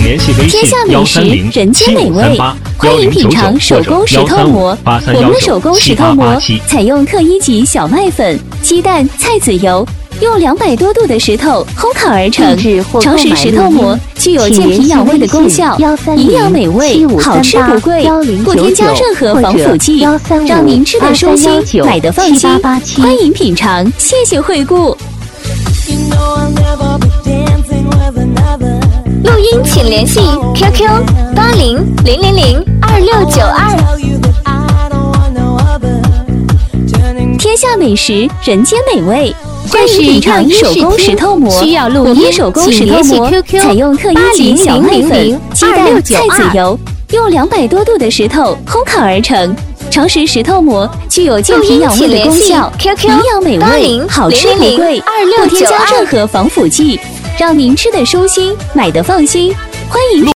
联系微信天下美食，人间美味，欢迎品尝手工石透馍。我们的手工石透馍采用特1级小麦粉、鸡蛋、菜籽油，用200多度的石头烘烤而成。常识石透馍具有健脾养胃的功效，营养美味，好吃不贵，不添加任何防腐剂，让您吃得舒心，买得放心。欢迎品尝，谢谢惠顾。 录音请联系 QQ 8000022692。 天下美食，人间美味。欢迎品尝手工石透馍， 需要录音手工石透馍采用特1级小麦粉、鸡蛋、菜籽油，用200多度的石头烘烤而成。常识石透馍具有健脾养胃的功效，营养美味，好吃不贵，不添加任何防腐剂，让您吃得舒心，买得放心。欢迎。